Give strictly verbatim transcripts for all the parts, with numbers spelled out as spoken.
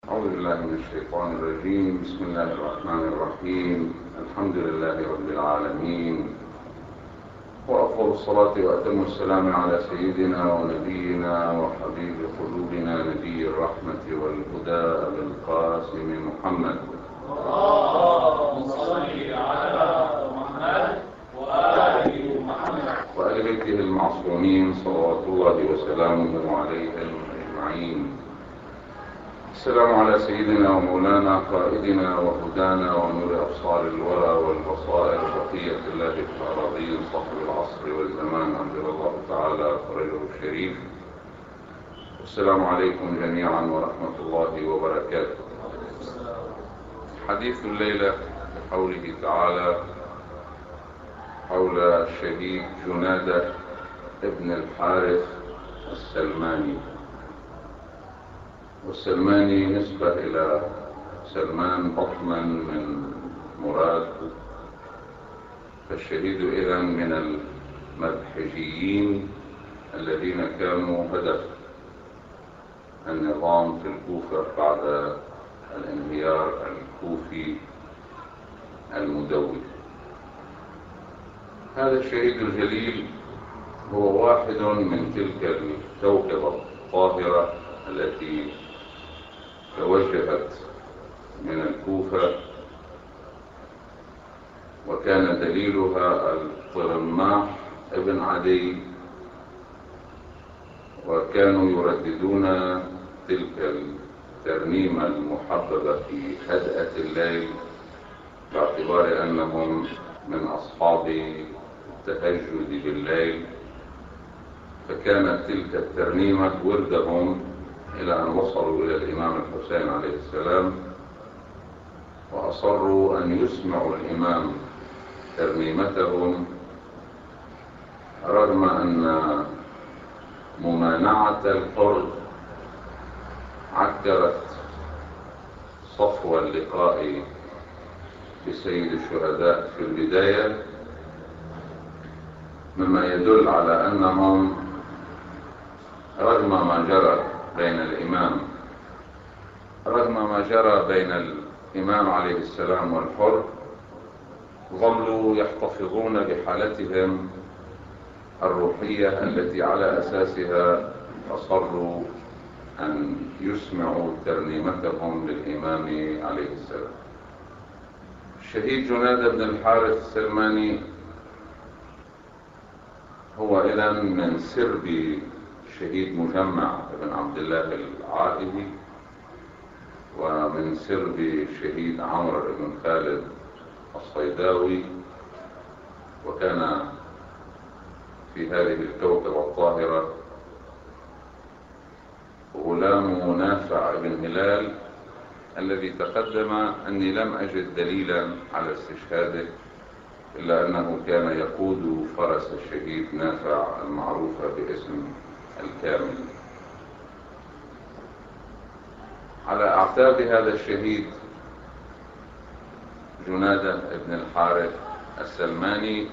أعوذ بالله من الشيطان الرجيم. بسم الله الرحمن الرحيم. الحمد لله رب العالمين، وأفضل الصلاة وأتم السلام على سيدنا ونبينا وحبيب قلوبنا نبي الرحمة والهدى أبي القاسم محمد. اللهم صل على محمد وآل محمد وآل بيته المعصومين صلوات الله وسلامه عليهم أجمعين. السلام على سيدنا ومولانا قائدنا وهدانا ونور أبصار الورى والبصائر بقية الله الفارضي صاحب العصر والزمان عجل الله تعالى فرجه الشريف. والسلام عليكم جميعا ورحمة الله وبركاته. حديث الليلة بحوله تعالى حول الشهيد جنادة ابن الحارث السلماني. والسلماني نسبة إلى سلمان بطمن من مراد، فالشهيد إذن من المذحجيين الذين كانوا هدف النظام في الكوفة بعد الانهيار الكوفي المدوي. هذا الشهيد الجليل هو واحد من تلك الكوكبة الطاهرة التي توجهت من الكوفة، وكان دليلها الطرماح ابن عدي، وكانوا يرددون تلك الترنيمة المحببة في هدأة الليل باعتبار أنهم من أصحاب التهجد بالليل، فكانت تلك الترنيمة وردهم إلى أن وصلوا إلى الإمام الحسين عليه السلام، وأصروا أن يسمعوا الإمام ترنيمتهم رغم أن ممانعة الحر عكرت صفو اللقاء بسيد الشهداء في البداية، مما يدل على أنهم رغم ما جرى بين الإمام رغم ما جرى بين الإمام عليه السلام والحر ظلوا يحتفظون بحالتهم الروحية التي على أساسها أصروا أن يسمعوا ترنيمتهم للإمام عليه السلام. الشهيد جنادة بن الحارث السلماني هو إذن من سرب شهيد مجمع بن عبد الله العائلي، ومن سرب شهيد عمرو بن خالد الصيداوي، وكان في هذه الكوكبة الطاهرة غلام نافع بن هلال الذي تقدم أني لم أجد دليلا على استشهاده، إلا أنه كان يقود فرس الشهيد نافع المعروفة باسم الكامل. على أعتاب هذا الشهيد جنادة بن الحارث السلماني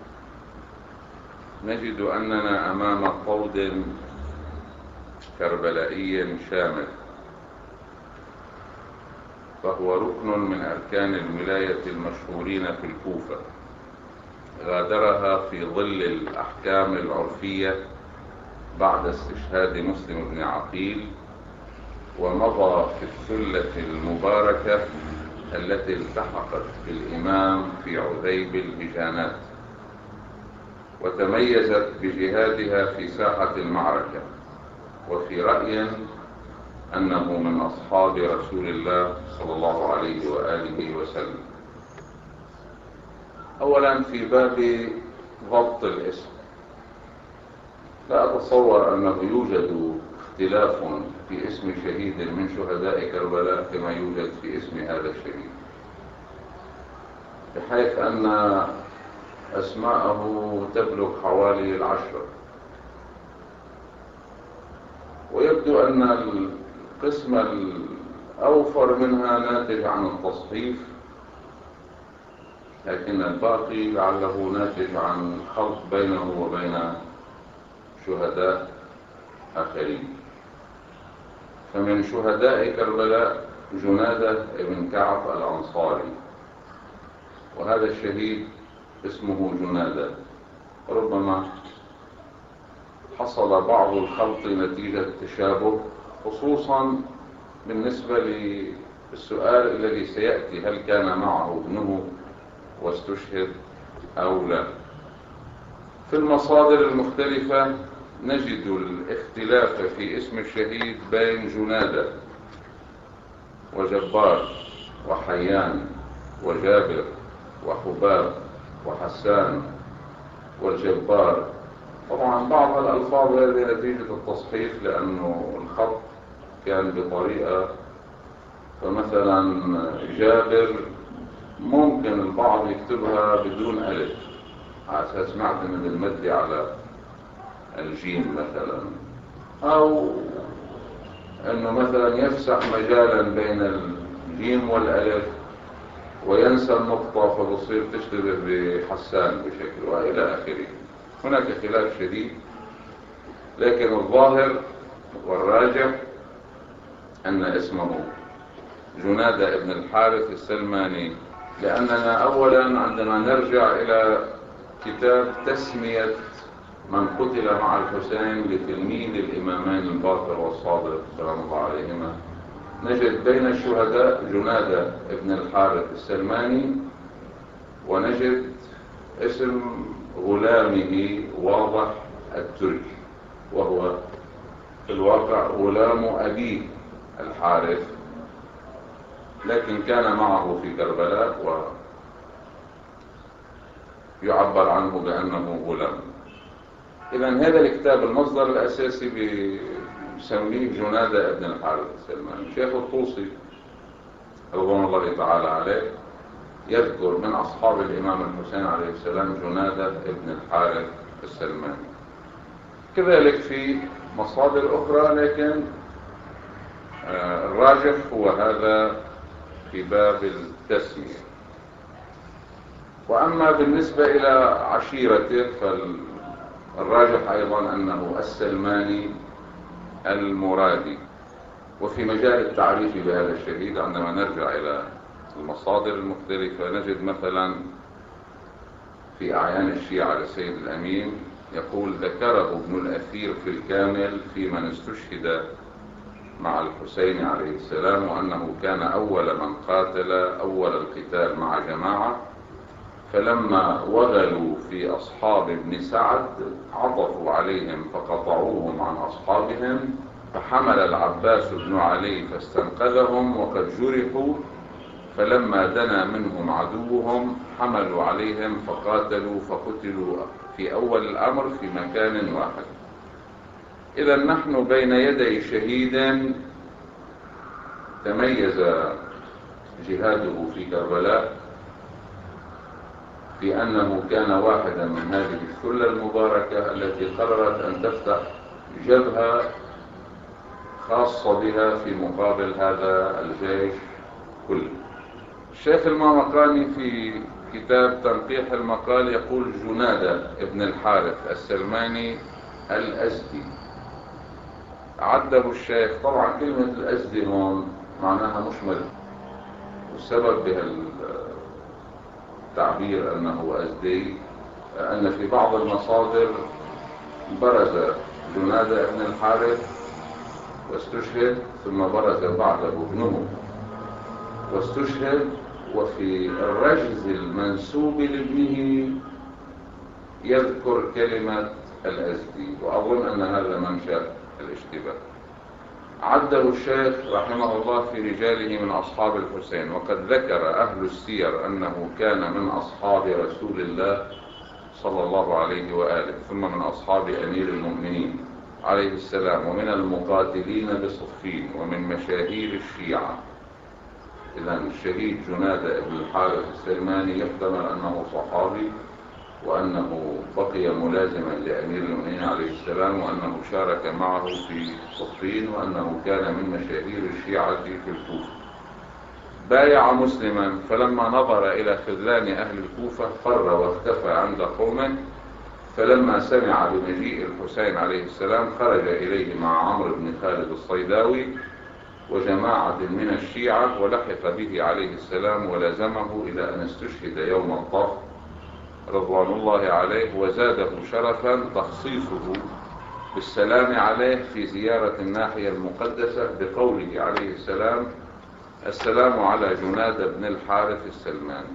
نجد أننا أمام قود كربلائي شامل، فهو ركن من أركان الولاية المشهورين في الكوفة، غادرها في ظل الأحكام العرفية بعد استشهاد مسلم بن عقيل، ومضى في الثلة المباركة التي التحقت بالإمام في عذيب الهجانات، وتميزت بجهادها في ساحة المعركة، وفي رأي أنه من أصحاب رسول الله صلى الله عليه وآله وسلم. أولا في باب ضبط الاسم، لا أتصور أنه يوجد اختلاف في اسم شهيد من شهداء كربلاء كما يوجد في اسم هذا الشهيد، بحيث أن أسماءه تبلغ حوالي العشرة، ويبدو أن القسم الأوفر منها ناتج عن التصحيف، لكن الباقي لعله ناتج عن خلط بينه وبين شهداء آخرين. فمن شهداء كربلاء جنادة بن كعب الأنصاري، وهذا الشهيد اسمه جنادة. ربما حصل بعض الخلط نتيجة تشابه، خصوصا بالنسبة للسؤال الذي سيأتي: هل كان معه ابنه واستشهد أو لا؟ في المصادر المختلفة نجد الاختلاف في اسم الشهيد بين جنادة وجبار وحيان وجابر وحباب وحسان والجبار. طبعا بعض الألفاظ هذه نتيجة التصحيف لأنه الخط كان بطريقة، فمثلا جابر ممكن البعض يكتبها بدون ألف على أساس معتمد المد على الجيم مثلا، أو أنه مثلا يفسح مجالا بين الجيم والألف وينسى النقطة فتصير تشتبه بحسان بشكل وإلى آخره. هناك خلاف شديد، لكن الظاهر والراجح أن اسمه جنادة ابن الحارث السلماني، لأننا أولا عندما نرجع إلى كتاب تسمية من قتل مع الحسين لتلميذ الإمامين الباقر والصادق سلام الله عليهما، نجد بين الشهداء جنادة ابن الحارث السلماني، ونجد اسم غلامه واضح التركي، وهو في الواقع غلام أبيه الحارث، لكن كان معه في كربلاء ويعبر عنه بأنه غلام. إذن هذا الكتاب المصدر الأساسي بسميه جنادة ابن الحارث السلماني. شيخ الطوسي رضوان الله تعالى عليه يذكر من أصحاب الإمام الحسين عليه السلام جنادة ابن الحارث السلماني. كذلك في مصادر أخرى، لكن الراجح هو هذا في باب التسمية. وأما بالنسبة إلى عشيرته فالراجح أيضا أنه السلماني المرادي. وفي مجال التعريف بهذا الشهيد عندما نرجع إلى المصادر المختلفة نجد مثلا في أعيان الشيعة لسيد الأمين يقول: ذكره ابن الأثير في الكامل في من استشهد مع الحسين عليه السلام، وأنه كان أول من قاتل أول القتال مع جماعة، فلما وغلوا في أصحاب ابن سعد عطفوا عليهم فقطعوهم عن أصحابهم، فحمل العباس بن علي فاستنقذهم وقد جرحوا، فلما دنا منهم عدوهم حملوا عليهم فقاتلوا فقتلوا في أول الأمر في مكان واحد. إذا نحن بين يدي شهيد تميز جهاده في كربلاء في أنه كان واحدا من هذه الثلة المباركة التي قررت أن تفتح جبهة خاصة بها في مقابل هذا الجيش كله. الشيخ المامقاني في كتاب تنقيح المقال يقول: جنادة ابن الحارث السلماني الأزدي. عده الشيخ، طبعا كلمة الأزدي هون معناها مشمل، والسبب بهالتعبير أنه أزدي أن في بعض المصادر برز جنادة ابن الحارث واستشهد، ثم برز بعده ابنه واستشهد، وفي الرجز المنسوب لابنه يذكر كلمة الأزدي، وأظن أن هذا منشأ الاشتباه. عده الشيخ رحمه الله في رجاله من أصحاب الحسين، وقد ذكر أهل السير أنه كان من أصحاب رسول الله صلى الله عليه وآله، ثم من أصحاب أمير المؤمنين عليه السلام، ومن المقاتلين بصفين، ومن مشاهير الشيعة. إذن الشهيد جنادة ابن الحارث السلماني يحتمل أنه صحابي، وأنه بقي ملازما لأمير المؤمنين عليه السلام، وأنه شارك معه في صفين، وأنه كان من مشاهير الشيعة في الكوفة. بايع مسلما، فلما نظر إلى خذلان أهل الكوفة فر واختفى عند قومه، فلما سمع بمجيء الحسين عليه السلام خرج إليه مع عمرو بن خالد الصيداوي، وجماعة من الشيعة، ولحق به عليه السلام ولازمه إلى أن استشهد يوم الطف رضوان الله عليه، وزاده شرفا تخصيصه بالسلام عليه في زيارة الناحية المقدسة بقوله عليه السلام: السلام على جناد بن الحارث السلماني.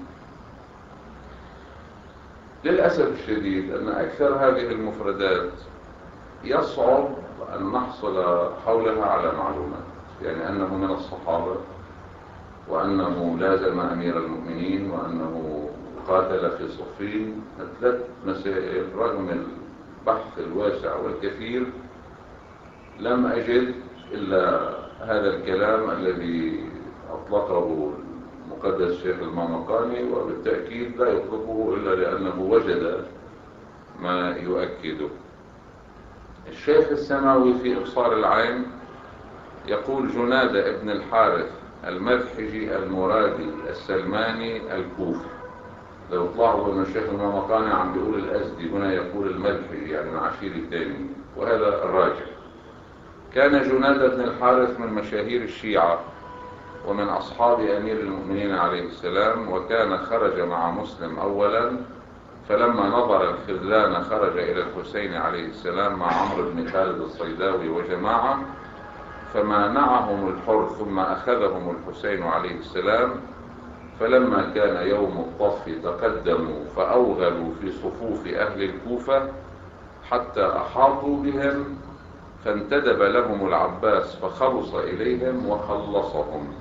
للأسف الشديد أن أكثر هذه المفردات يصعب أن نحصل حولها على معلومات، يعني أنه من الصحابة، وأنه لازم أمير المؤمنين، وأنه قاتل في صفين. ثلاث مسائل رغم البحث الواسع والكثير لم أجد إلا هذا الكلام الذي أطلقه المقدس الشيخ المامقاني، وبالتأكيد لا يطلقه إلا لأنه وجد ما يؤكده. الشيخ السماوي في إبصار العين يقول: جناد ابن الحارث المذحجي المرادي السلماني الكوفي. لو طلعوا أن الشيخ المامقاني عم بيقول الأزدي، هنا يقول المذحجي، يعني العشير الثاني، وهذا الراجح. كان جناد بن الحارث من مشاهير الشيعة ومن أصحاب أمير المؤمنين عليه السلام، وكان خرج مع مسلم أولا، فلما نظر الخذلان خرج إلى الحسين عليه السلام مع عمرو بن خالد الصيداوي وجماعة، فمانعهم الحر ثم أخذهم الحسين عليه السلام. فلما كان يوم الطف تقدموا فأوغلوا في صفوف أهل الكوفة حتى أحاطوا بهم، فانتدب لهم العباس فخلص إليهم وخلصهم.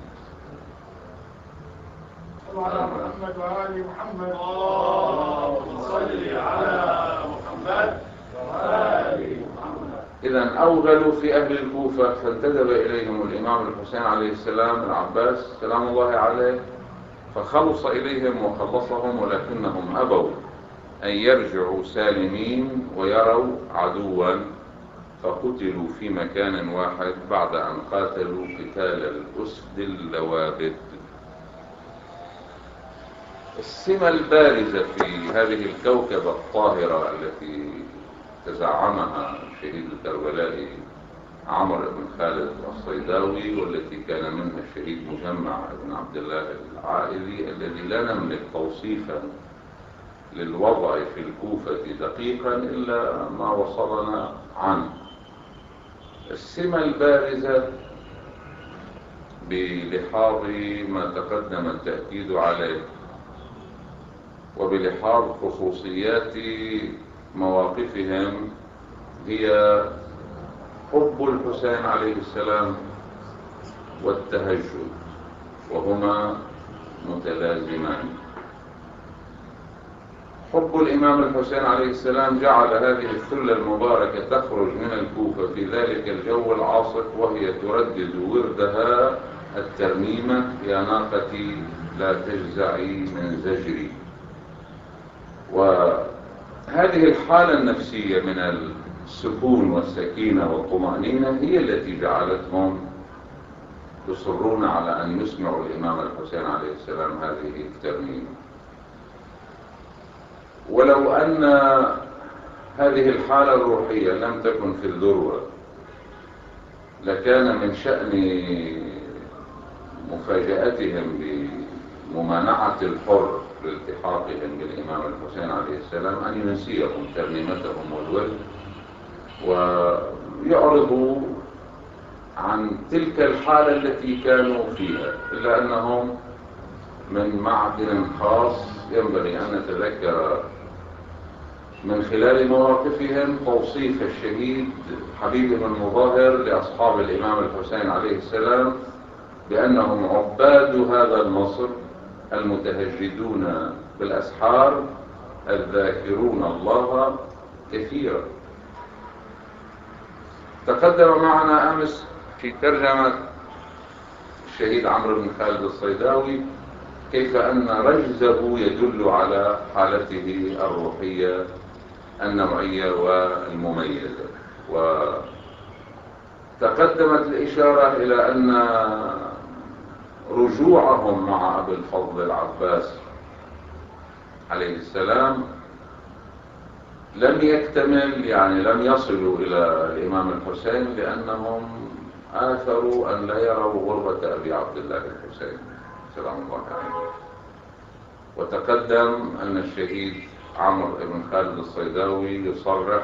على محمد وآل محمد. اللهم صل على محمد وآل محمد. إذن أوغلوا في أهل الكوفة، فانتدب إليهم الإمام الحسين عليه السلام العباس سلام الله عليه، فخلص إليهم وخلصهم، ولكنهم أبوا أن يرجعوا سالمين ويروا عدوا، فقتلوا في مكان واحد بعد أن قاتلوا قتال الأسد اللوابد. السمة البارزة في هذه الكوكبة الطاهرة التي تزعمها الشهيد الكربلائي عمرو بن خالد الصيداوي، والتي كان منها الشهيد مجمع بن عبد الله العائلي، الذي لا نملك توصيفا للوضع في الكوفة دقيقا إلا ما وصلنا عنه. السمة البارزة بلحاظ ما تقدم التأكيد عليه، وبلحاظ خصوصيات مواقفهم، هي حب الحسين عليه السلام والتهجد، وهما متلازمان. حب الإمام الحسين عليه السلام جعل هذه الثلة المباركة تخرج من الكوفة في ذلك الجو العاصف، وهي تردد وردها الترنيمة: يا ناقتي لا تجزعي من زجري. وهذه الحالة النفسية من السكون والسكينة والطمأنينة هي التي جعلتهم يصرون على أن يسمعوا الإمام الحسين عليه السلام هذه الترنيمة. ولو أن هذه الحالة الروحية لم تكن في الذروة، لكان من شأن مفاجأتهم بممانعة الحر لالتحاقهم بالإمام الحسين عليه السلام أن ينسيهم ترنيمتهم والورد، ويعرضوا عن تلك الحالة التي كانوا فيها، إلا أنهم من معدن خاص ينبغي أن نتذكر من خلال مواقفهم توصيف الشهيد حبيب بن مظاهر لأصحاب الإمام الحسين عليه السلام بأنهم عباد هذا النصر المتهجدون بالأسحار الذاكرون الله كثيرا. تقدم معنا أمس في ترجمة الشهيد عمرو بن خالد الصيداوي كيف أن رجزه يدل على حالته الروحية النوعية والمميزة، وتقدمت الإشارة إلى أن رجوعهم مع أبي الفضل العباس عليه السلام لم يكتمل، يعني لم يصلوا إلى الإمام الحسين، لأنهم آثروا أن لا يروا غربة أبي عبد الله الحسين سلام الله عليه. وتقدم أن الشهيد عمرو بن خالد الصيداوي يصرح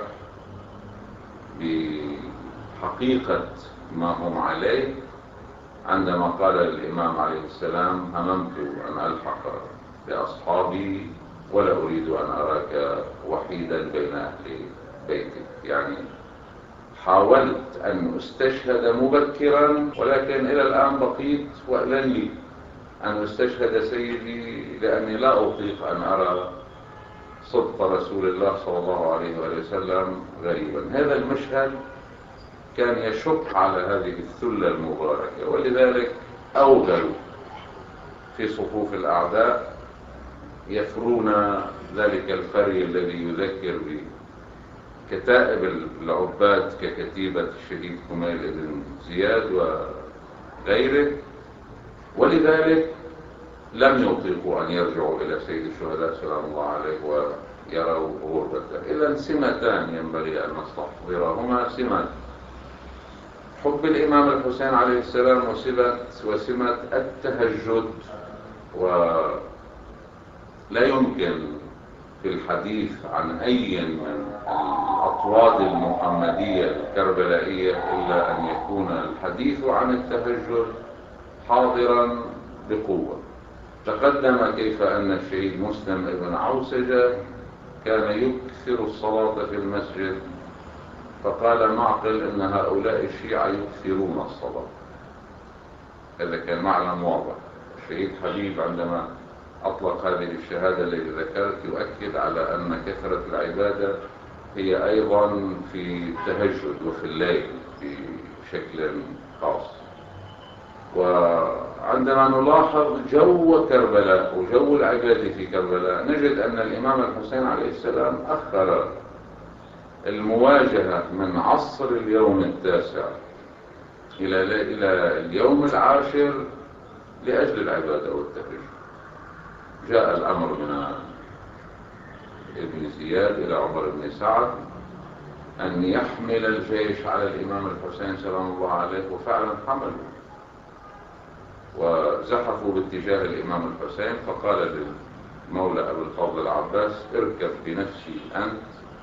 بحقيقة ما هم عليه عندما قال للإمام عليه السلام: هممت أن ألحق بأصحابي ولا أريد أن أراك وحيدا بين أهل بيتك. يعني حاولت أن أستشهد مبكرا، ولكن إلى الآن بقيت وأذن لي أن أستشهد سيدي، لأني لا أطيق أن أرى صدق رسول الله صلى الله عليه وسلم غريبا. هذا المشهد كان يشق على هذه الثلة المباركة، ولذلك أوغلوا في صفوف الأعداء يفرون ذلك الفري الذي يذكر بكتائب العباد ككتيبة الشهيد كميل بن زياد وغيره، ولذلك لم يطيقوا أن يرجعوا إلى سيد الشهداء سلام الله عليه ويروا غربته. إذن سمتان ينبغي أن نستحضرهما: سمة حب الإمام الحسين عليه السلام وسمة, وسمة التهجد. ولا يمكن في الحديث عن أي من الأطواد المحمدية الكربلائية إلا أن يكون الحديث عن التهجد حاضرا بقوة. تقدم كيف أن الشهيد مسلم بن عوسجة كان يكثر الصلاة في المسجد، فقال معقل إن هؤلاء الشيعة يكثرون الصلاة. هذا كان معنى واضح. الشهيد حبيب عندما أطلق هذه الشهادة التي ذكرت يؤكد على أن كثرة العبادة هي أيضا في التهجد وفي الليل بشكل خاص. وعندما نلاحظ جو كربلاء وجو العبادة في كربلاء نجد أن الإمام الحسين عليه السلام أخر المواجهة من عصر اليوم التاسع إلى إلى اليوم العاشر لأجل العبادة والتهجد. جاء الأمر من ابن زياد إلى عمر بن سعد أن يحمل الجيش على الإمام الحسين سلام الله عليه، وفعلا حملوا وزحفوا باتجاه الإمام الحسين، فقال للمولى أبو الفضل العباس: اركب بنفسي أنت،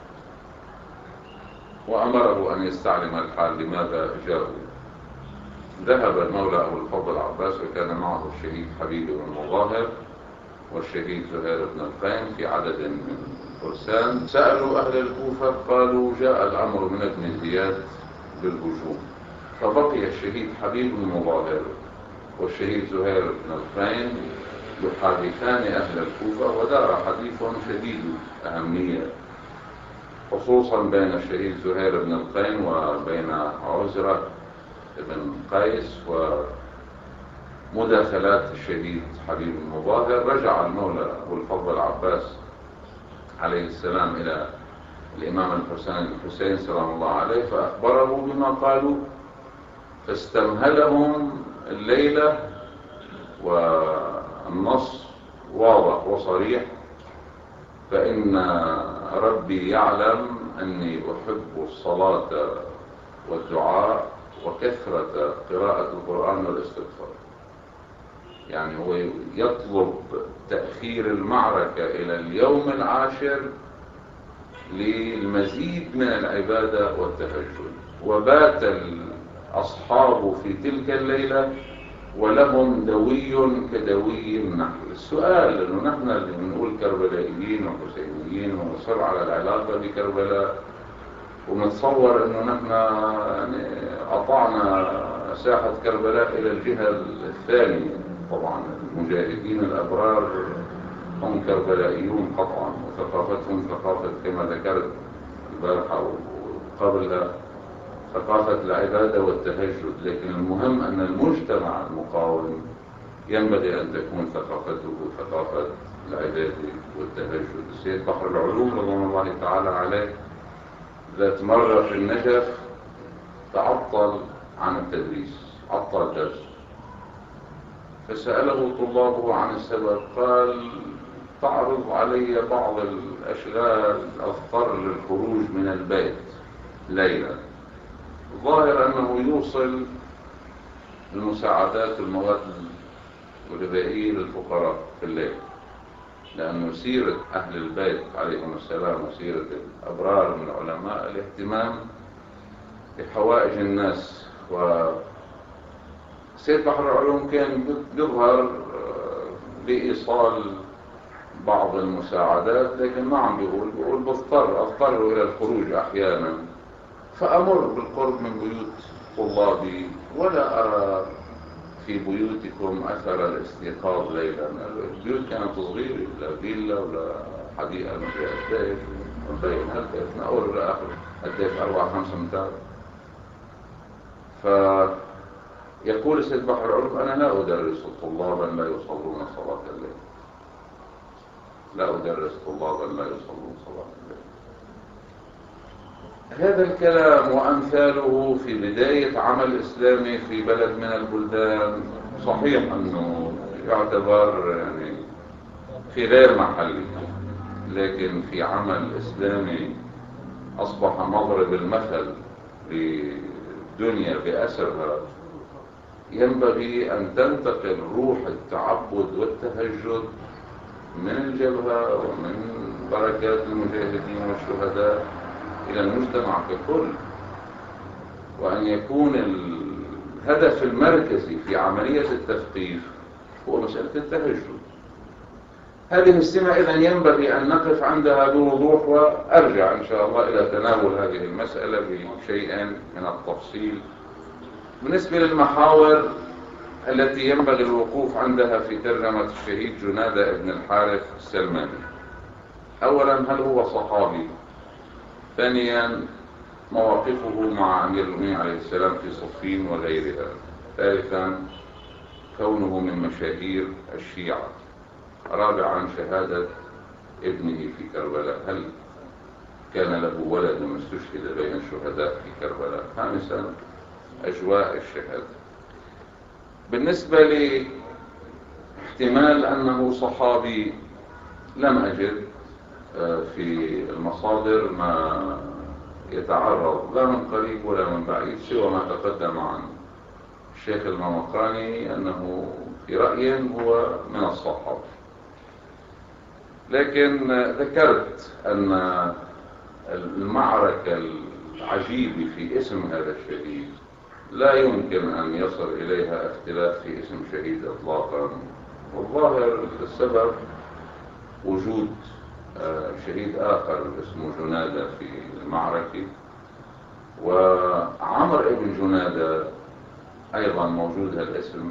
وأمره أن يستعلم الحال لماذا جاءوا. ذهب المولى أبو الفضل العباس وكان معه الشهيد حبيب بن مظاهر والشهيد زهير بن القين في عدد من فرسان. سألوا أهل الكوفة قالوا: جاء الأمر من ابن زياد بالهجوم. فبقي الشهيد حبيب بن مظاهر والشهيد زهير بن القين يحادثان أهل الكوفة، ودار حديث شديد أهمية خصوصا بين الشهيد زهير بن القين وبين عزرة بن قيس ومداخلات الشهيد حبيب المظاهر. رجع المولى أبو الفضل العباس عليه السلام إلى الإمام الحسين الحسين سلام الله عليه فأخبره بما قالوا، فاستمهلهم الليلة، والنص واضح وصريح: فإن ربي يعلم أني أحب الصلاة والدعاء وكثرة قراءة القرآن والاستغفار. يعني هو يطلب تأخير المعركة إلى اليوم العاشر للمزيد من العبادة والتهجد. وبات الأصحاب في تلك الليلة ولهم دوي كدوي النحل. السؤال لأنه نحن اللي بنقول كربلائيين وحسينيين ونصر على العلاقة بكربلاء، ونتصور أنه نحن يعني قطعنا ساحة كربلاء إلى الجهة الثانية. طبعا المجاهدين الأبرار هم كربلائيون قطعا، وثقافتهم ثقافة كما ذكرت البارحة وقبلها ثقافة العبادة والتهجد. لكن المهم أن المجتمع المقاوم ينبغي أن تكون ثقافته ثقافة العبادة والتهجد. السيد بحر العلوم رضوان الله تعالى عليه ذات مرة في النجف تعطل عن التدريس، عطل درس، فسأله طلابه عن السبب. قال: تعرض علي بعض الأشغال أضطر للخروج من البيت ليلا. ظاهر أنه يوصل المساعدات والمواد الغذائية للفقراء في الليل، لأنه سيرة أهل البيت عليهم السلام وسيرة الأبرار من العلماء الاهتمام بحوائج الناس. وسيد بحر العلوم كان يظهر بإيصال بعض المساعدات، لكن ما عم بيقول بيقول بضطر أضطر إلى الخروج أحيانا، فأمر بالقرب من بيوت طلابي ولا أرى في بيوتكم أثر الاستيقاظ ليلا. البيوت كانت صغيرة، لا فيلا ولا حديقة ما فيها قديش، مبين هالبيت من أول لآخر قديش أربعة خمسة أمتار. فيقول سيد بحر العلوم: أنا لا أدرس طلابا لا يصلون صلاة الليل، لا أدرس طلابا لا يصلون صلاة الليل. هذا الكلام وأمثاله في بداية عمل إسلامي في بلد من البلدان صحيح أنه يعتبر يعني في غير محله، لكن في عمل إسلامي أصبح مضرب المثل للدنيا بأسرها، ينبغي أن تنتقل روح التعبد والتهجد من الجبهة ومن بركات المجاهدين والشهداء إلى المجتمع ككل، وأن يكون الهدف المركزي في عملية التثقيف هو مسألة التهجد. هذه السمة إذن ينبغي أن نقف عندها بوضوح، وأرجع إن شاء الله إلى تناول هذه المسألة بشيء من التفصيل بالنسبة للمحاور التي ينبغي الوقوف عندها في ترجمة الشهيد جنادة بن الحارث السلماني. أولا، هل هو صحابي؟ ثانيا، مواقفه مع أمير المؤمنين عليه السلام في صفين وغيرها. ثالثا، كونه من مشاهير الشيعة. رابعا، شهادة ابنه في كربلاء، هل كان له ولد واستشهد بين الشهداء في كربلاء؟ خامسا، أجواء الشهادة. بالنسبة لاحتمال أنه صحابي، لم أجد في المصادر ما يتعرض لا من قريب ولا من بعيد سوى ما تقدم عن الشيخ الممقاني أنه في رأي هو من الصحابة. لكن ذكرت أن المعركة العجيبة في اسم هذا الشهيد لا يمكن أن يصل إليها اختلاف في اسم شهيد إطلاقا، والظاهر السبب وجود شهيد آخر اسمه جنادة في المعركة، وعمر ابن جنادة أيضا موجود هالاسم،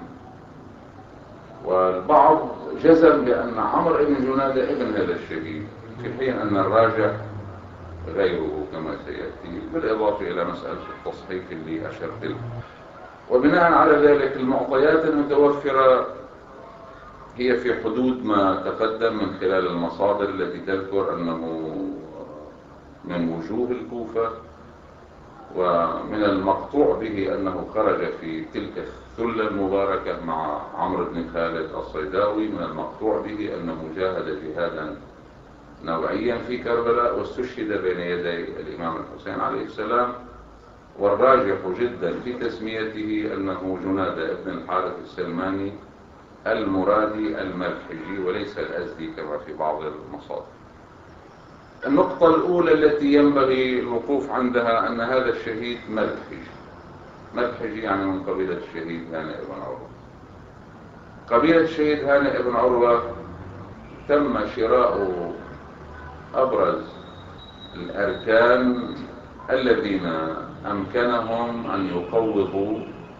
والبعض جزم بأن عمر ابن جنادة ابن هذا الشهيد، في حين أن الراجح غيره كما سيأتي، بالإضافة إلى مسألة التصحيف اللي أشرت له. وبناء على ذلك المعطيات المتوفرة هي في حدود ما تقدم من خلال المصادر التي تذكر أنه من وجوه الكوفة، ومن المقطوع به أنه خرج في تلك الثلة المباركة مع عمرو بن خالد الصيداوي، من المقطوع به أنه جاهد جهادا نوعيا في كربلاء واستشهد بين يدي الإمام الحسين عليه السلام. والراجح جدا في تسميته أنه جنادة ابن الحارث السلماني المرادي الملحجي وليس الأزدي كما في بعض المصادر. النقطة الأولى التي ينبغي الوقوف عندها أن هذا الشهيد ملحجي. ملحجي يعني من قبيلة الشهيد هانئ بن عروة. قبيلة الشهيد هانئ بن عروة تم شراء أبرز الأركان الذين أمكنهم أن يقوضوا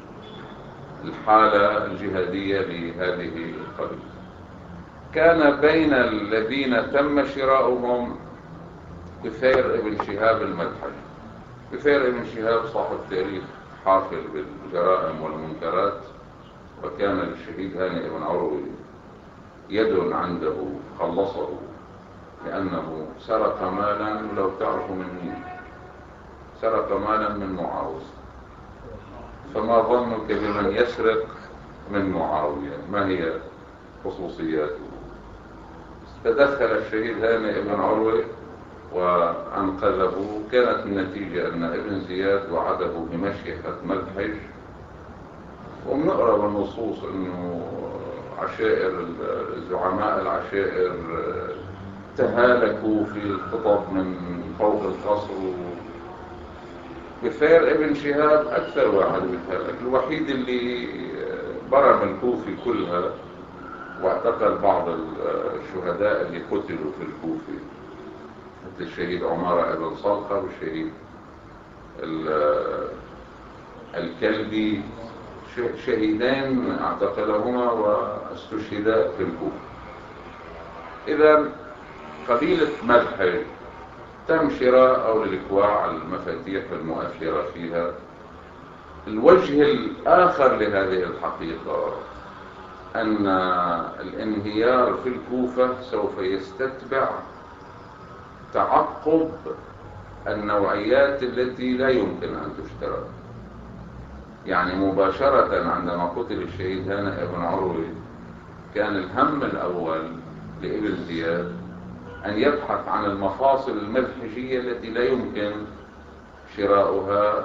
الحالة الجهادية لهذه القبيلة. كان بين الذين تم شراؤهم كثير ابن شهاب الملحجي. كثير ابن شهاب صاحب تاريخ حافل بالجرائم والمنكرات، وكان للشهيد هانئ بن عروة يد عنده خلصه، لأنه سرق مالا، لو تعرفوا من مين سرق مالا من معاوية، فما ظنك بمن يسرق من معاوية؟ ما هي خصوصياته؟ تدخل الشهيد هانئ بن عروة وأنقذه. كانت النتيجة أن ابن زياد وعده بمشيخة ملحج وبنقرأ بالنصوص أنه عشائر الزعماء العشائر تهالكوا في الخطب من فوق القصر. بخير ابن شهاب أكثر واحد بيتهالك، الوحيد اللي برم الكوفي كلها واعتقل بعض الشهداء اللي قتلوا في الكوفي، مثل الشهيد عمارة ابن صلقة والشهيد الكلبي، شهيدين اعتقلهما واستشهدا في الكوفة. إذا قبيلة مذحج تم شراء أو الإكواع المفاتيح المؤثرة فيها. الوجه الآخر لهذه الحقيقة أن الانهيار في الكوفة سوف يستتبع تعقب النوعيات التي لا يمكن أن تشترى. يعني مباشرة عندما قتل الشهيد هانئ بن عروة كان الهم الأول لابن زياد أن يبحث عن المفاصل المذحجية التي لا يمكن شراؤها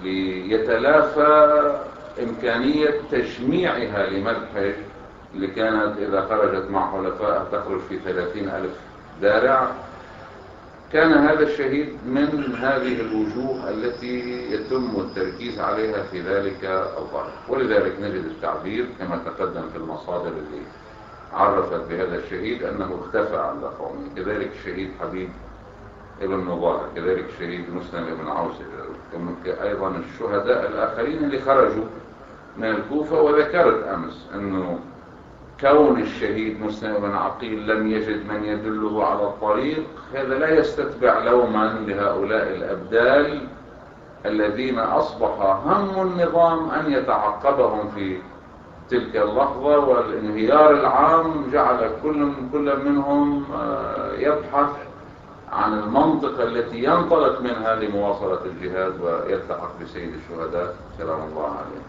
ليتلافى إمكانية تجميعها لمذحج اللي كانت إذا خرجت مع حلفائها تخرج في ثلاثين ألف دارع. كان هذا الشهيد من هذه الوجوه التي يتم التركيز عليها في ذلك الظرف، ولذلك نجد التعبير كما تقدم في المصادر اللي عرفت بهذا الشهيد أنه اختفى عند قومه. كذلك الشهيد حبيب ابن نضارة، كذلك الشهيد مسلم ابن عوس، أيضا الشهداء الآخرين اللي خرجوا من الكوفة. وذكرت أمس أنه كون الشهيد مسلم بن عقيل لم يجد من يدله على الطريق هذا لا يستتبع لوما لهؤلاء الأبدال الذين أصبح هم النظام أن يتعقبهم في تلك اللحظة، والانهيار العام جعل كل كل منهم يبحث عن المنطقة التي ينطلق منها لمواصلة الجهاد ويلتحق بسيد الشهداء سلام الله عليه.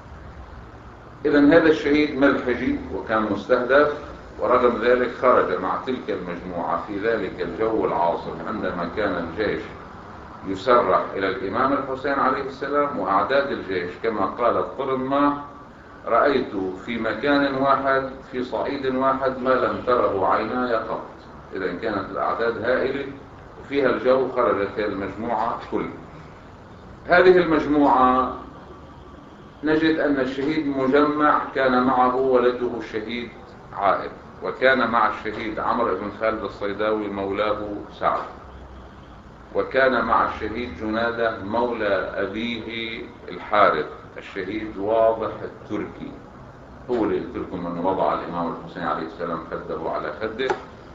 إذن هذا الشهيد مذحجي وكان مستهدف، ورغم ذلك خرج مع تلك المجموعة في ذلك الجو العاصف عندما كان الجيش يسرح إلى الإمام الحسين عليه السلام. وأعداد الجيش كما قالت طرمة: رأيت في مكان واحد في صعيد واحد ما لم تره عيناي قط. إذا كانت الأعداد هائلة وفيها الجو، خرجت هذه المجموعة كل هذه المجموعة. نجد أن الشهيد مجمع كان معه ولده الشهيد عائد، وكان مع الشهيد عمرو بن خالد الصيداوي مولاه سعد، وكان مع الشهيد جنادة مولى أبيه الحارث الشهيد واضح التركي، هو اللي قلت لكم أنه وضع الإمام الحسين عليه السلام خده على خده.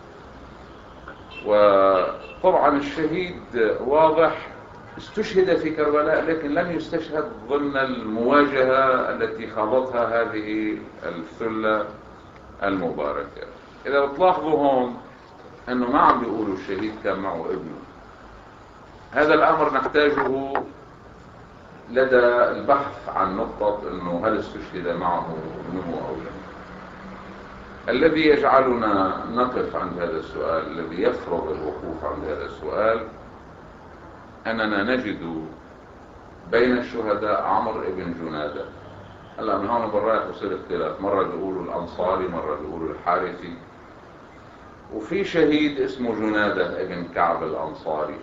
وطبعا الشهيد واضح استشهد في كربلاء، لكن لم يستشهد ضمن المواجهة التي خاضتها هذه الثلة المباركة. إذا بتلاحظوا هون أنه ما عم بيقولوا الشهيد كان معه ابنه. هذا الأمر نحتاجه لدى البحث عن نقطة أنه هل استشهد معه ابنه أو لا. الذي يجعلنا نقف عند هذا السؤال، الذي يفرض الوقوف عند هذا السؤال، أننا نجد بين الشهداء عمرو بن جنادة. هلا من هون برايح يصير اختلاف، مرة بيقولوا الأنصاري، مرة بيقولوا الحارثي، وفي شهيد اسمه جنادة ابن كعب الأنصاري.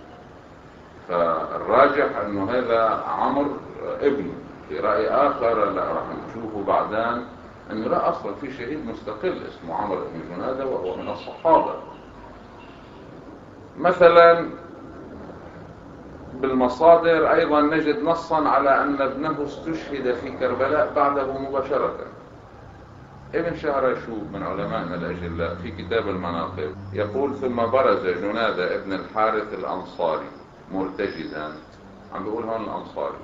فالراجح أنه هذا عمرو ابنه. في رأي آخر لا راح نشوفه بعدين أنه لا، أصلا في شهيد مستقل اسمه عمرو بن جنادة وهو من الصحابة. مثلا بالمصادر أيضا نجد نصا على أن ابنه استشهد في كربلاء بعده مباشرة. ابن شهراشوب من علمائنا الأجلاء في كتاب المناقب يقول: ثم برز جنادة ابن الحارث الأنصاري مرتجزا. عم بيقول هون الأنصاري،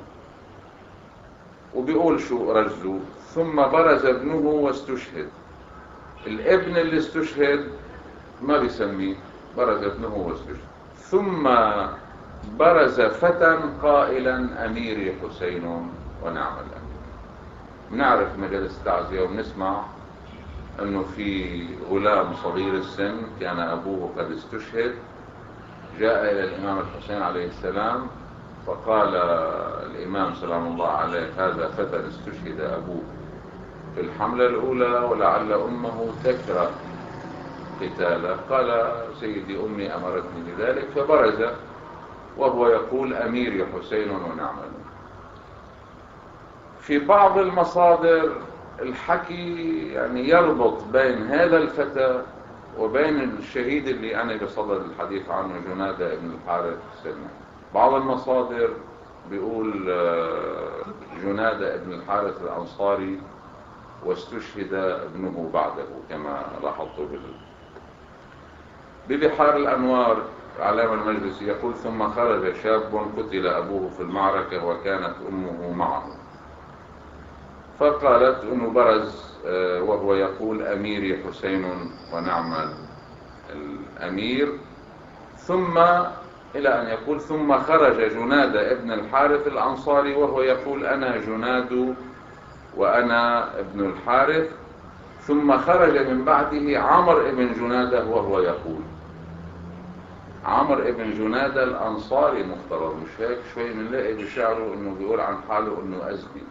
وبيقول شو رجزوا: ثم برز ابنه واستشهد. الابن اللي استشهد ما بيسميه، برز ابنه واستشهد. ثم برز فتى قائلا: أميري حسين ونعم الأمير. بنعرف مجالس التعزية وبنسمع أنه في غلام صغير السن كان أبوه قد استشهد، جاء إلى الإمام الحسين عليه السلام فقال الإمام سلام الله عليه: هذا فتى استشهد أبوه في الحملة الأولى ولعل أمه تكره قتاله. قال: سيدي أمي أمرتني بذلك. فبرز وهو يقول: أميري حسين ونعم. في بعض المصادر الحكي يعني يربط بين هذا الفتى وبين الشهيد اللي أنا بصدد الحديث عنه، جنادة ابن الحارث السلماني. بعض المصادر بيقول جنادة ابن الحارث الأنصاري واستشهد ابنه بعده كما لاحظت ببحار الأنوار. علامة المجلس يقول: ثم خرج شاب قتل أبوه في المعركة وكانت أمه معه. فقالت أنه برز وهو يقول: أميري حسين ونعم الأمير، ثم إلى أن يقول: ثم خرج جنادة ابن الحارث الأنصاري وهو يقول: أنا جناد وأنا ابن الحارث. ثم خرج من بعده عمر ابن جنادة وهو يقول. عمر ابن جنادة الأنصاري مفترض، مش هيك شوي بنلاقي بشعره انه بيقول عن حاله انه أزدي.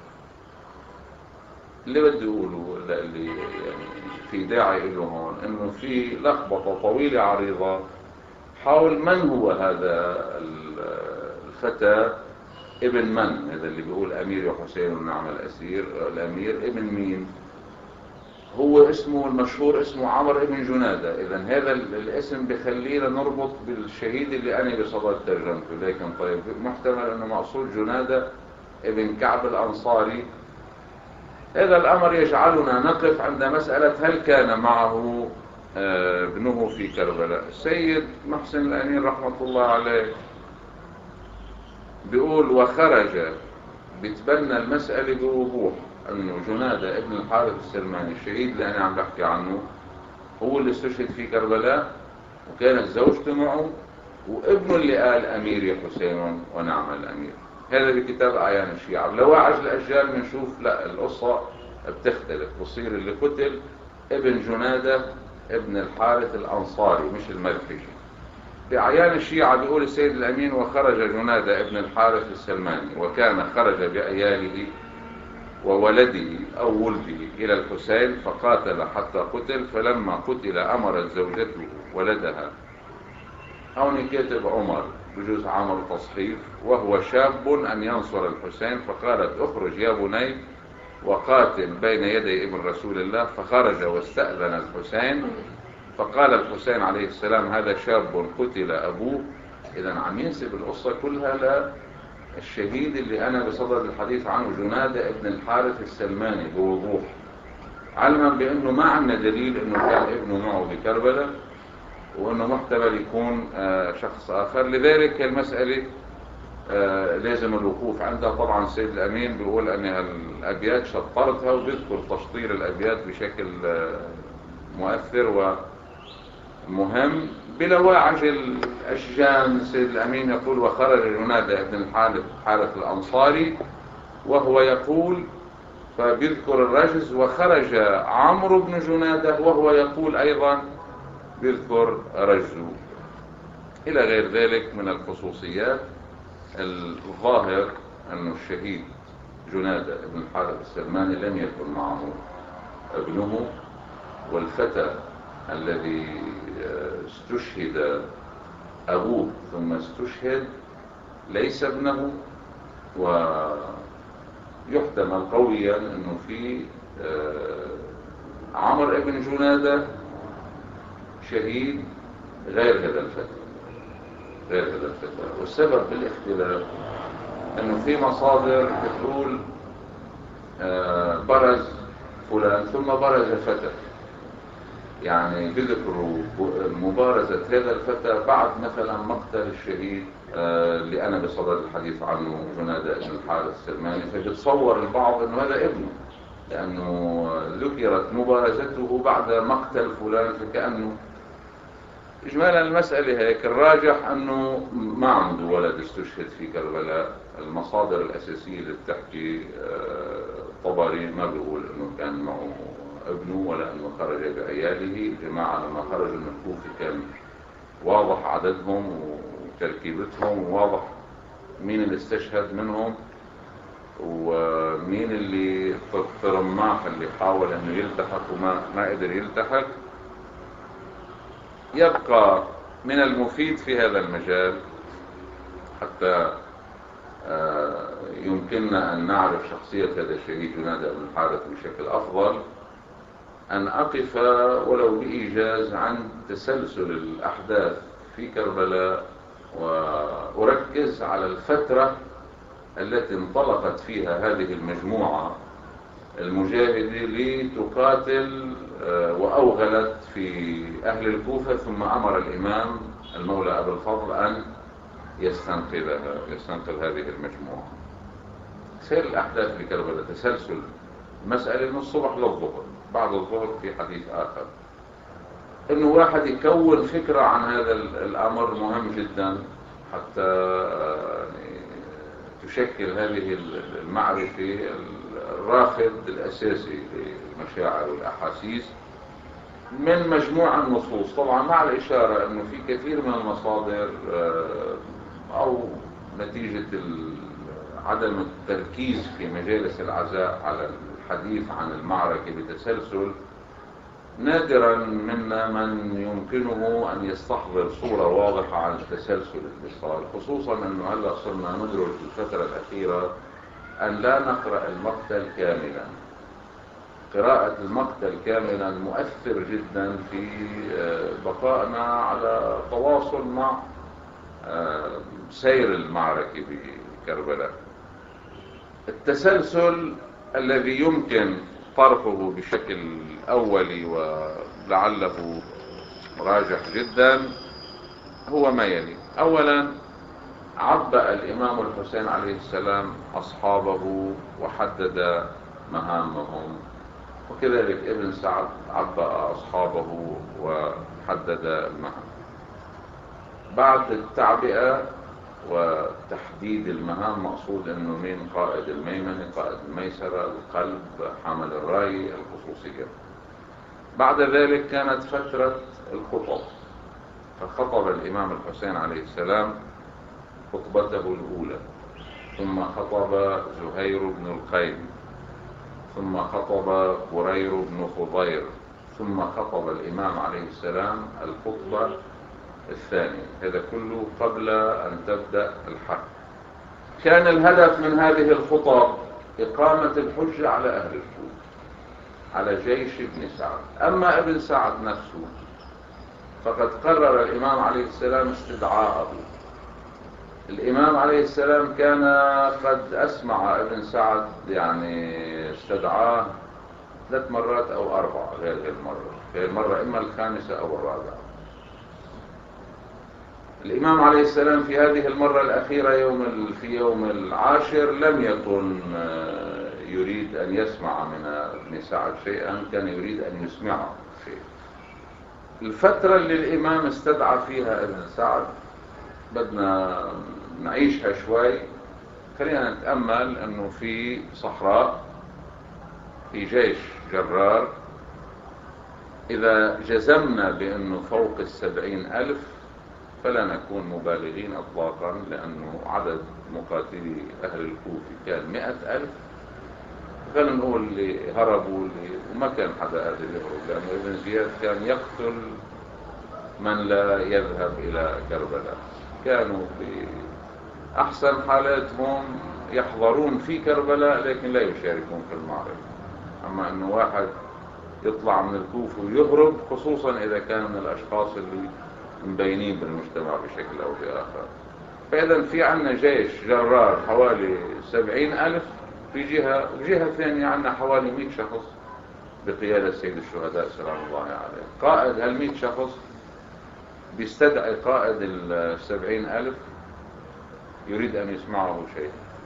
اللي بدي اقوله اللي يعني في داعي له هون انه في لخبطة طويلة عريضة حول من هو هذا الفتى، ابن من هذا اللي بيقول أمير حسين ونعم الأسير الأمير، ابن مين؟ هو اسمه المشهور اسمه عمر ابن جنادة. إذا هذا الاسم بخلينا نربط بالشهيد اللي أنا بصدد ترجمته. لكن طيب محتمل أنه مقصود جنادة ابن كعب الأنصاري. هذا الأمر يجعلنا نقف عند مسألة هل كان معه ابنه في كربلاء. السيد محسن الأمين رحمة الله عليه بيقول: وخرج بتبنى المسألة بوضوح أنه جنادة ابن الحارث السلماني الشهيد اللي أنا عم بحكي عنه هو اللي استشهد في كربلاء، وكانت زوجته معه، وابنه اللي قال: أميري حسين ونعم الأمير. هذا بكتاب أعيان الشيعة. لواعج الأجيال بنشوف لا القصة بتختلف، بصير اللي قتل ابن جنادة ابن الحارث الأنصاري مش المركزي. بأعيان الشيعة بيقول السيد الأمين: وخرج جنادة ابن الحارث السلماني وكان خرج بأياله وولده أو ولده إلى الحسين فقاتل حتى قتل. فلما قتل أمرت زوجته ولدها، هون كاتب عمر بجوز عمر تصحيف، وهو شاب أن ينصر الحسين، فقالت: اخرج يا بني وقاتل بين يدي ابن رسول الله. فخرج واستأذن الحسين، فقال الحسين عليه السلام: هذا شاب قتل أبوه. إذا عم ينسب القصة كلها للشهيد اللي أنا بصدد الحديث عنه، جنادة ابن الحارث السلماني بوضوح، علما بأنه ما عندنا دليل أنه كان ابنه معه بكربلاء، وأنه محتمل يكون شخص آخر. لذلك المسألة لازم الوقوف عندها. طبعا السيد الأمين بيقول أن الأبيات شطرتها وبيذكر تشطير الأبيات بشكل مؤثر ومهم. بلواعج الأشجان السيد الأمين يقول: وخرج جنادة ابن الحارث الأنصاري وهو يقول، فبيذكر الرجز. وخرج عمرو بن جنادة وهو يقول أيضا، بيذكر رجزه، إلى غير ذلك من الخصوصيات. الظاهر أن الشهيد جنادة ابن الحارث السلماني لم يكن معه ابنه، والفتى الذي استشهد أبوه ثم استشهد ليس ابنه. ويحتمل قويا أنه في عمر ابن جنادة شهيد غير هذا الفتى غير هذا الفتى والسبب بالاختلاف أنه في مصادر بتقول برز فلان ثم برز فتى، يعني بذكروا مبارزة هذا الفتى بعد مثلا مقتل الشهيد اللي أنا بصدد الحديث عنه جنادة ابن الحارث السلماني. فبتصور البعض أنه هذا ابنه، لأنه ذكرت مبارزته بعد مقتل فلان، فكأنه إجمالا المسألة هيك. الراجح أنه ما عنده ولد استشهد في كربلاء. المصادر الأساسية اللي بتحكي طبري ما بيقول أنه كان معه ابنه ولا أنه خرج بعياله. الجماعة لما خرجوا من الكوفة كان واضح عددهم وتركيبتهم وواضح مين اللي استشهد منهم ومين اللي في رماح اللي حاول انه يلتحق وما ما قدر يلتحق. يبقى من المفيد في هذا المجال حتى يمكننا أن نعرف شخصية هذا الشهيد جنادة بن الحارث بشكل أفضل أن أقف ولو بإيجاز عن تسلسل الأحداث في كربلاء، وأركز على الفترة التي انطلقت فيها هذه المجموعة المجاهدة لتقاتل وأوغلت في أهل الكوفة، ثم أمر الإمام المولى أبو الفضل أن يستنقذها يستنقذ هذه المجموعة. سير الأحداث في كربلاء تسلسل مسألة من الصبح للظهر، بعد الظهر في حديث آخر. إنه واحد يكون فكرة عن هذا الأمر مهم جدا حتى تشكل هذه المعرفة الرافد الأساسي للمشاعر والأحاسيس من مجموعة النصوص، طبعا مع الإشارة أنه في كثير من المصادر أو نتيجة عدم التركيز في مجالس العزاء على الحديث عن المعركة بتسلسل، نادرا منا من يمكنه أن يستحضر صورة واضحة عن تسلسل الاتصال، خصوصا أنه هلأ صرنا ندرج في الفترة الأخيرة أن لا نقرأ المقتل كاملا. قراءة المقتل كاملا مؤثر جدا في بقائنا على تواصل مع سير المعركة بكربلاء. التسلسل الذي يمكن طرحه بشكل أولي ولعله راجح جدا هو ما يلي. أولا، عبأ الإمام الحسين عليه السلام أصحابه وحدد مهامهم، وكذلك ابن سعد عبأ أصحابه وحدد المهام. بعد التعبئة وتحديد المهام مقصود انه مين قائد الميمنة، قائد الميسرة، القلب، حامل الراية، الخصوصية. بعد ذلك كانت فترة الخطب، فخطب الإمام الحسين عليه السلام خطبته الأولى، ثم خطب زهير بن القيم، ثم خطب برير بن خضير، ثم خطب الإمام عليه السلام الخطبة الثانية. هذا كله قبل أن تبدأ الحرب. كان الهدف من هذه الخطب إقامة الحجة على أهل الكوفة، على جيش ابن سعد. أما ابن سعد نفسه فقد قرر الإمام عليه السلام استدعاءه. الإمام عليه السلام كان قد أسمع ابن سعد، يعني استدعاه ثلاث مرات أو أربع غير المرة، غير المرة إما الخامسة أو الرابعة. الإمام عليه السلام في هذه المرة الأخيرة يوم في يوم العاشر لم يكن يريد أن يسمع من ابن سعد شيئا، كان يريد أن يسمعه شيئا. الفترة اللي الإمام استدعى فيها ابن سعد بدنا نعيشها شوي. خلينا نتأمل أنه في صحراء، في جيش جرار، إذا جزمنا بأنه فوق السبعين ألف فلا نكون مبالغين اطلاقا، لانه عدد مقاتلي اهل الكوفة كان مئة الف. خلينا نقول اللي هربوا اللي وما كان حدا قادر يهرب، لانه ابن زياد كان يقتل من لا يذهب الى كربلاء. كانوا في احسن حالاتهم يحضرون في كربلاء لكن لا يشاركون في المعركة. اما انه واحد يطلع من الكوفة ويهرب، خصوصا اذا كان من الاشخاص اللي مبينين بالمجتمع بشكل او باخر. فاذا في عنا جيش جرار حوالي سبعين الف في جهة، وجهة ثانية عنا حوالي مئة شخص بقيادة سيد الشهداء سلام الله عليه. قائد هالمئة شخص بيستدعي قائد السبعين الف يريد ان يسمعه شيء.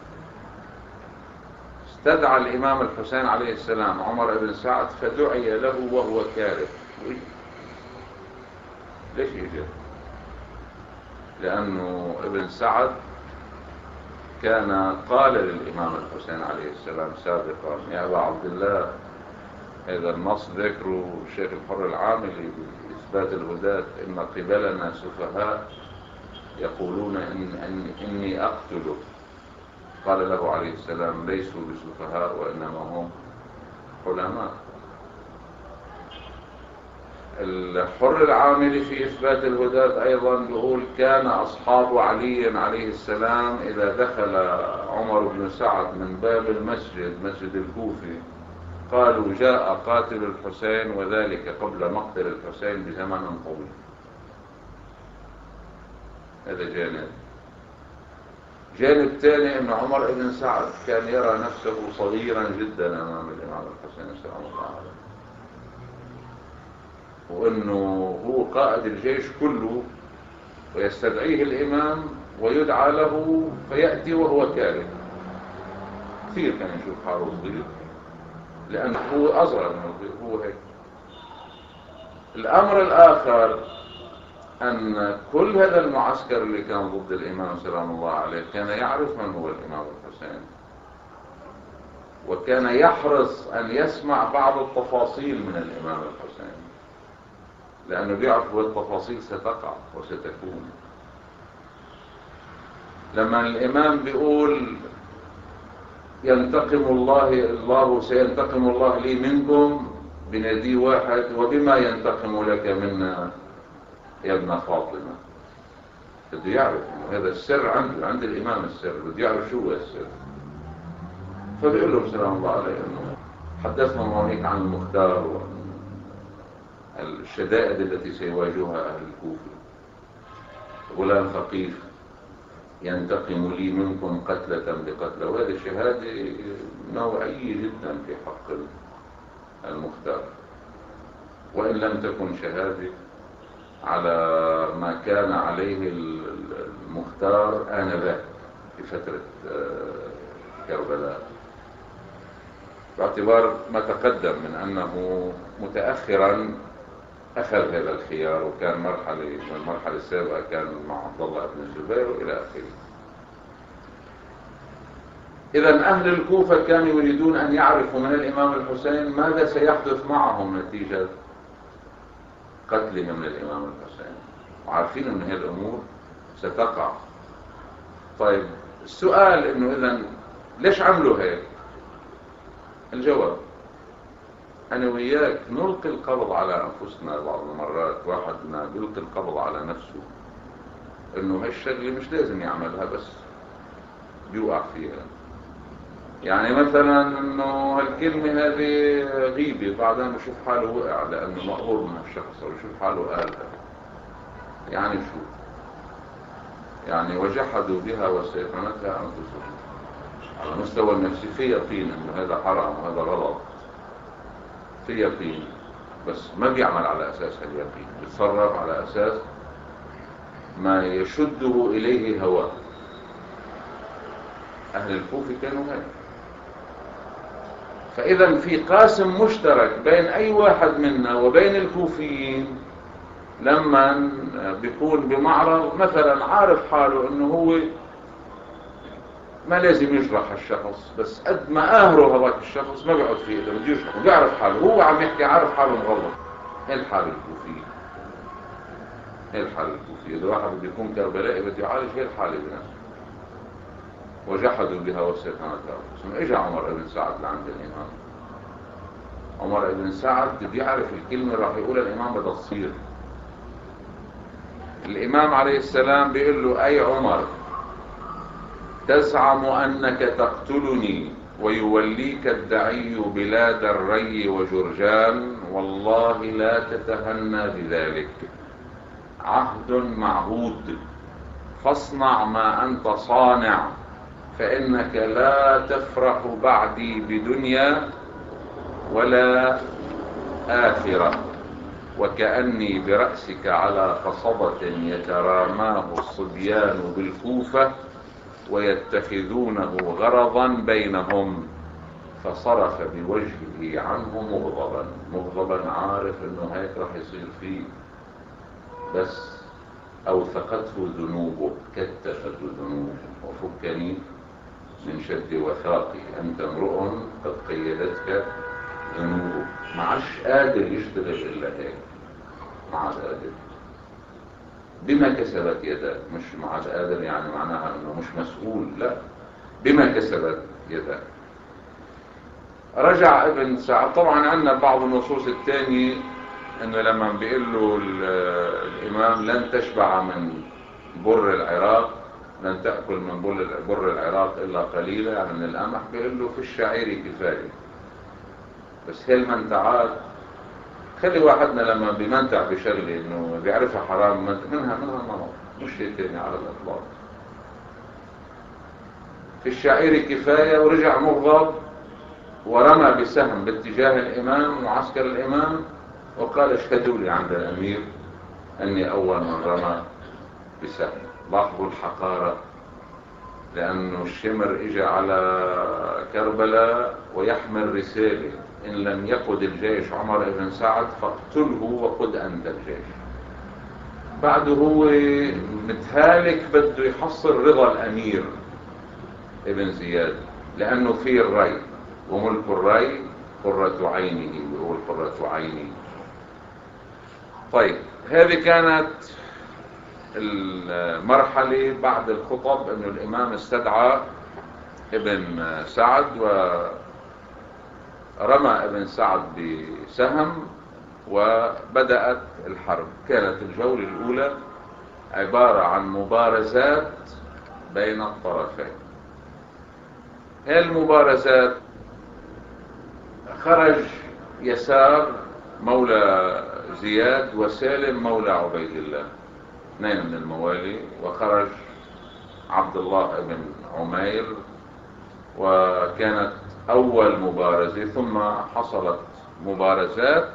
استدعى الامام الحسين عليه السلام عمر بن سعد فدعي له وهو كاره. ليش يجي؟ لأنه ابن سعد كان قال للإمام الحسين عليه السلام سابقا: يا أبا عبد الله، هذا النص ذكره الشيخ الحر العاملي بإثبات الهداة: إن قبلنا سفهاء يقولون إن إن إني أقتله. قال له عليه السلام ليسوا بسفهاء وإنما هم حلماء. الحر العامل في إثبات الهداة أيضا يقول كان أصحاب علي عليه السلام إذا دخل عمر بن سعد من باب المسجد مسجد الكوفي قالوا جاء قاتل الحسين وذلك قبل مقتل الحسين بزمن طويل. هذا جانب. جانب ثاني أن عمر بن سعد كان يرى نفسه صغيرا جدا أمام الإمام الحسين سلام الله عليه، وأنه هو قائد الجيش كله ويستدعيه الإمام ويدعى له فيأتي وهو كاره. كثير كان يشوف حاله صغير لأنه هو أصغر منه، هو هيك. الأمر الآخر أن كل هذا المعسكر اللي كان ضد الإمام سلام الله عليه كان يعرف من هو الإمام الحسين، وكان يحرص أن يسمع بعض التفاصيل من الإمام الحسين، لأنه بيعرف التفاصيل ستقع وستكون. لما الإمام بيقول ينتقم الله الله سينتقم الله لي منكم بنادي واحد، وبما ينتقم لك منا يا ابن فاطمة. بده يعرف انه هذا السر عنده، عند الإمام السر، بده يعرف شو هو السر. فبيقول لهم سلام الله عليه انه حدثنا هونيك عن المختار وعن الشدائد التي سيواجهها أهل الكوفة. غلام ثقيف ينتقم لي منكم قتلة بقتلة، وهذه شهادة نوعية جدا في حق المختار، وإن لم تكن شهادة على ما كان عليه المختار آنذاك في فترة كربلاء، باعتبار ما تقدم من أنه متأخرا أخذ هذا الخيار، وكان مرحلة من المرحلة السابقة كان مع عبد الله بن الزبير وإلى آخره. إذن أهل الكوفة كانوا يريدون أن يعرفوا من الإمام الحسين ماذا سيحدث معهم نتيجة قتلهم للإمام الحسين، وعارفين أن هذه الأمور ستقع. طيب السؤال أنه إذن ليش عملوا هيك؟ الجواب أنا وياك نلقي القبض على أنفسنا بعض المرات، واحدنا بيلقي القبض على نفسه أنه هالشغلة مش لازم يعملها بس بيوقع فيها. يعني مثلا أنه هالكلمة هذه غيبة، بعدين بشوف حاله وقع لأنه مقهور من الشخص، أو بشوف حاله قالها. يعني شو؟ يعني وجحدوا بها واستيقنتها أنفسهم. على مستوى النفسي في يقين أنه هذا حرام وهذا غلط، في يقين، بس ما بيعمل على أساس اليقين، بيتصرف على أساس ما يشده إليه هواه. أهل الكوفة كانوا هيك. فإذا في قاسم مشترك بين أي واحد منا وبين الكوفيين لما بيكون بمعرض مثلا عارف حاله أنه هو ما لازم يجرح الشخص، بس قد ما قاهره هذاك الشخص ما بيقعد فيه إذا بده يجرحه، بيعرف حاله، هو عم يحكي عارف حاله مغلط. هي الحالة الكوفية، هي الحالة الكوفية. إذا واحد بده يكون كربلائي بده يعالج هي الحالة بنفسه. وجحدوا بها واستيقنتها أنفسهم. إجا عمر بن سعد لعند الإمام. عمر بن سعد بده يعرف الكلمة راح يقولها الإمام بدها تصير. الإمام عليه السلام بيقول له أي عمر تزعم أنك تقتلني ويوليك الدعي بلاد الري وجرجان، والله لا تتهنى بذلك، عهد معهود، فاصنع ما أنت صانع، فإنك لا تفرح بعدي بدنيا ولا آخرة، وكأني برأسك على قصبة يتراماه الصبيان بالكوفة ويتخذونه غرضا بينهم. فصرف بوجهه عنه مغضبا، مغضبا عارف انه هيك رح يصير فيه، بس اوثقته ذنوبه، كتفت ذنوبه وفكني من شد وثاقي، انت امرؤ قد قيدتك ذنوبه. ما عادش قادر يشتغل الا هيك، ما عاد قادر. بما كسبت يداه، مش مع قادر يعني معناها انه مش مسؤول، لا، بما كسبت يداه. رجع ابن سعد. طبعا عندنا بعض النصوص الثانية انه لما بيقول له الامام لن تشبع من بر العراق، لن تأكل من بر العراق الا قليلا، يعني من القمح، بيقول له في الشعير كفاية. بس هالمنتعات خلي واحدنا لما بيمنتع بشغله انه بيعرفها حرام منها منها النمط، مش شيء ثاني على الاطلاق. في الشعير كفاية. ورجع مغضب ورمى بسهم باتجاه الامام معسكر الامام وقال اشهدوا لي عند الامير اني اول من رمى بسهم. لاحظوا الحقارة، لانه الشمر اجى على كربلاء ويحمل رسالة: إن لم يقد الجيش عمر بن سعد فاقتله وقد أنت الجيش. بعده هو متهالك بده يحصل رضا الأمير ابن زياد، لأنه في الري، وملك الري قرة عينه، وهو قرة عينه. طيب، هذه كانت المرحلة بعد الخطب، أنه الإمام استدعى ابن سعد و رمى ابن سعد بسهم وبدأت الحرب. كانت الجولة الأولى عبارة عن مبارزات بين الطرفين. هذه المبارزات خرج يسار مولى زياد وسالم مولى عبيد الله، اثنين من الموالي، وخرج عبد الله بن عمير، وكانت أول مبارزة. ثم حصلت مبارزات.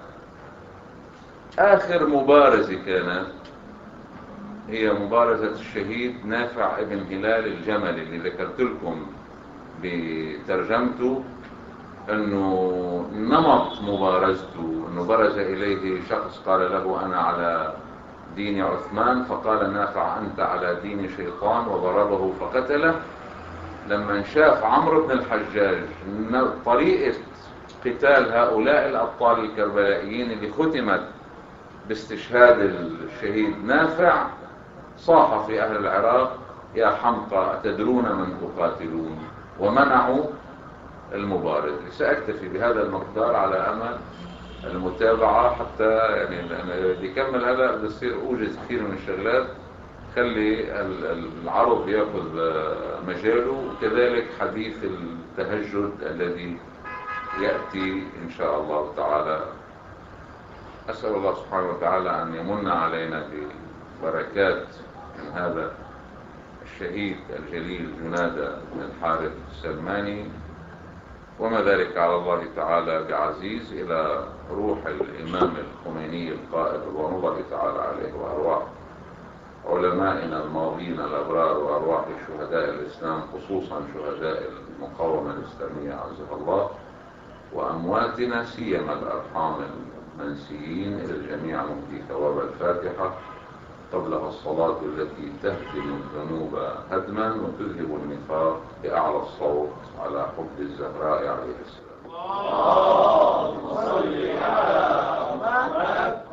آخر مبارزة كانت هي مبارزة الشهيد نافع ابن هلال الجملي، اللي ذكرت لكم بترجمته أنه نمط مبارزته أنه برز إليه شخص قال له أنا على دين عثمان، فقال نافع أنت على دين شيطان، وضربه فقتله. لما شاف عمرو بن الحجاج طريقة قتال هؤلاء الأبطال الكربلائيين اللي ختمت باستشهاد الشهيد نافع، صاح في أهل العراق: يا حمقى أتدرون من تقاتلون؟ ومنعوا المبارزة. سأكتفي بهذا المقدار على أمل المتابعة، حتى يعني اللي يكمل هذا بصير أوجز كثير من الشغلات، خلي العرض يأخذ مجاله، وكذلك حديث التهجد الذي يأتي إن شاء الله تعالى. أسأل الله سبحانه وتعالى أن يمن علينا ببركات من هذا الشهيد الجليل جنادة بن الحارث السلماني، وما ذلك على الله تعالى بعزيز، إلى روح الإمام الخميني القائد رضوان الله تعالى عليه، وأرواح علمائنا الماضين الأبرار، وأرواح شهداء الإسلام، خصوصا شهداء المقاومة الإسلامية عزها الله، وأمواتنا سيما الأرحام المنسيين. إلى الجميع نهدي ثواب الفاتحة قبلها الصلاة التي تهدم الذنوب هدما وتذهب النفاق بأعلى الصوت على حب الزهراء عليه السلام. اللهم صل على محمد